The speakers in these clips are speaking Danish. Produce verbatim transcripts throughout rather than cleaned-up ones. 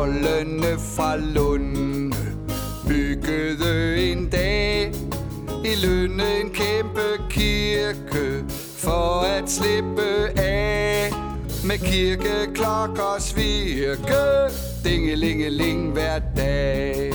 Troldene fra Lunde byggede en dag i Lunde en kæmpe kirke for at slippe af med kirkeklokkers virke, dingelingeling hver dag.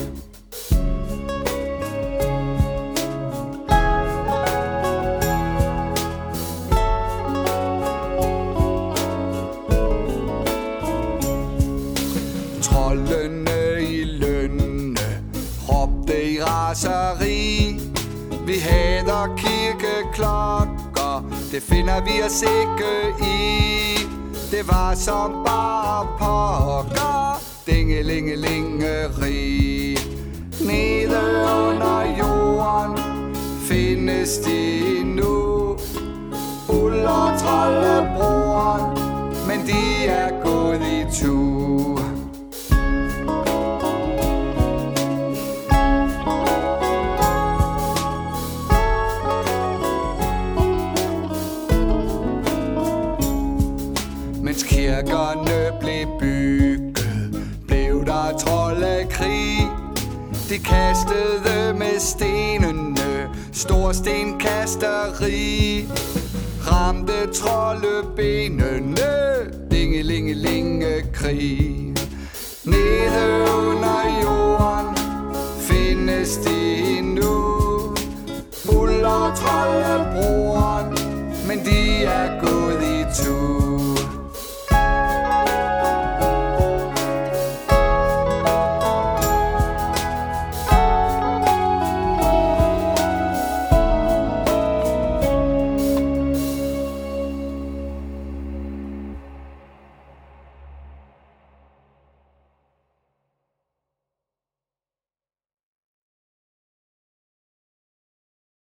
Troldene i Lunde råbte i raseri: vi hader kirkeklokker, det finder vi os ikke i. Det var som bare pokker, dingelingelingeri. Nede under jorden findes de nu, Uld og Troldebroren, men de er gået i tur. Mens kirkerne blev bygget, blev der troldekrig. De kastede med stenene, stor stenkasteri. Ramte troldebenene, dingelingelingekrig. Nede under jorden findes de